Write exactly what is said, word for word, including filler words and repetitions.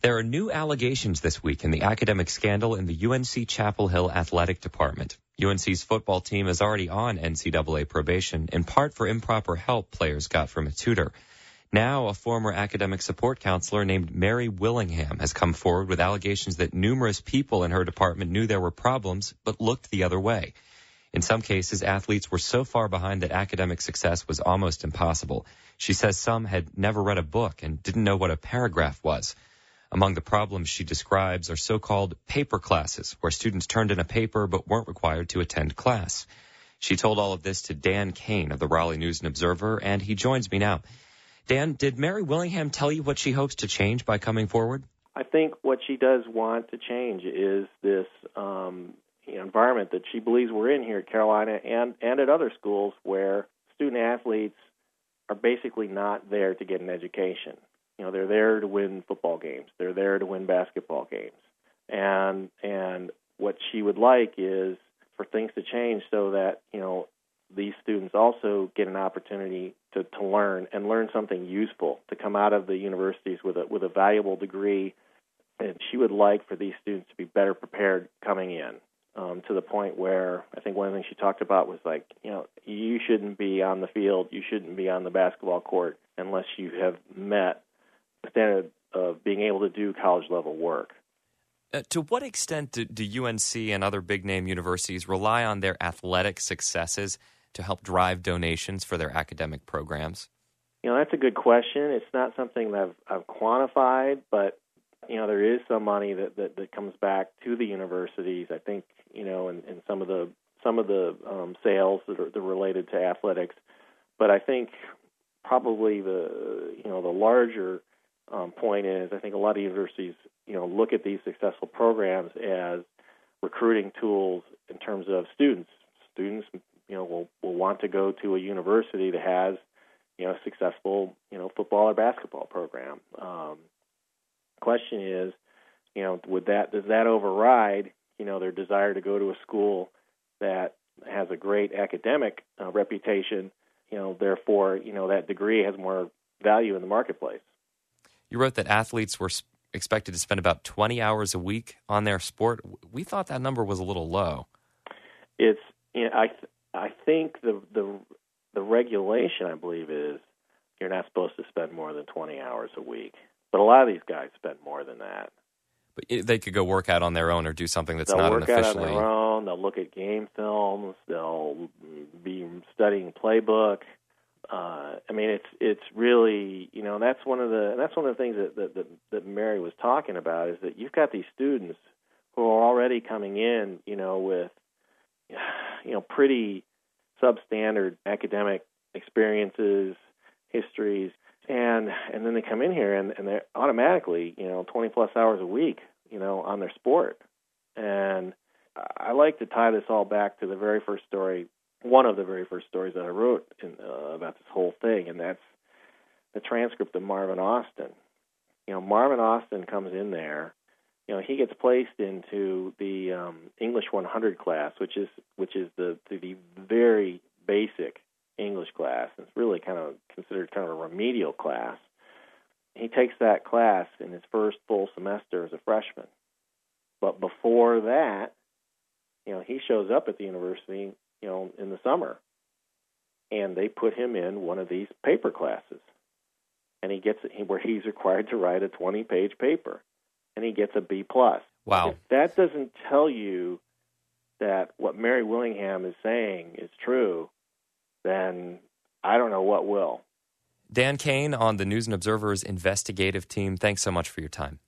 There are new allegations this week in the academic scandal in the U N C Chapel Hill athletic department. U N C's football team is already on N C double A probation, in part for improper help players got from a tutor. Now, a former academic support counselor named Mary Willingham has come forward with allegations that numerous people in her department knew there were problems, but looked the other way. In some cases, athletes were so far behind that academic success was almost impossible. She says some had never read a book and didn't know what a paragraph was. Among the problems she describes are so-called paper classes, where students turned in a paper but weren't required to attend class. She told all of this to Dan Kane of the Raleigh News and Observer, and he joins me now. Dan, did Mary Willingham tell you what she hopes to change by coming forward? I think what she does want to change is this um, environment that she believes we're in here at Carolina and, and at other schools where student-athletes are basically not there to get an education. You know, they're there to win football games. They're there to win basketball games. And and what she would like is for things to change so that, you know, these students also get an opportunity to, to learn and learn something useful, to come out of the universities with a with a valuable degree. And she would like for these students to be better prepared coming in, um, to the point where I think one of the things she talked about was like, you know, you shouldn't be on the field, you shouldn't be on the basketball court unless you have met the standard of being able to do college-level work. Uh, to what extent do, do U N C and other big-name universities rely on their athletic successes to help drive donations for their academic programs? You know, that's a good question. It's not something that I've, I've quantified, but, you know, there is some money that, that, that comes back to the universities, I think, you know, in, in some of the some of the um, sales that are, that are related to athletics. But I think probably the, you know, the larger Um, point is, I think a lot of universities, you know, look at these successful programs as recruiting tools in terms of students. Students, you know, will, will want to go to a university that has, you know, a successful, you know, football or basketball program. Um, question is, you know, would that does that override, you know, their desire to go to a school that has a great academic uh, reputation? You know, therefore, you know, that degree has more value in the marketplace. You wrote that athletes were expected to spend about twenty hours a week on their sport. We thought that number was a little low. It's, you know, I th- I think the the the regulation, I believe, is you're not supposed to spend more than twenty hours a week. But a lot of these guys spend more than that. But they could go work out on their own or do something that's they'll not work officially. Out on their own. They'll look at game films. They'll be studying playbook. Uh, I mean, it's it's really, you know, that's one of the that's one of the things that, that that that Mary was talking about, is that you've got these students who are already coming in, you know, with, you know, pretty substandard academic experiences, histories, and and then they come in here and, and they're automatically, you know, twenty plus hours a week, you know, on their sport. And I like to tie this all back to the very first story. One of the very first stories that I wrote in, uh, about this whole thing, and that's the transcript of Marvin Austin. You know, Marvin Austin comes in there. You know, he gets placed into the um, English one hundred class, which is which is the the very basic English class. It's really kind of considered kind of a remedial class. He takes that class in his first full semester as a freshman. But before that, you know, he shows up at the university, you know, in the summer, and they put him in one of these paper classes, and he gets where he's required to write a twenty-page paper, and he gets a B plus. Wow! If that doesn't tell you that what Mary Willingham is saying is true, then I don't know what will. Dan Kane on the News and Observer's investigative team. Thanks so much for your time.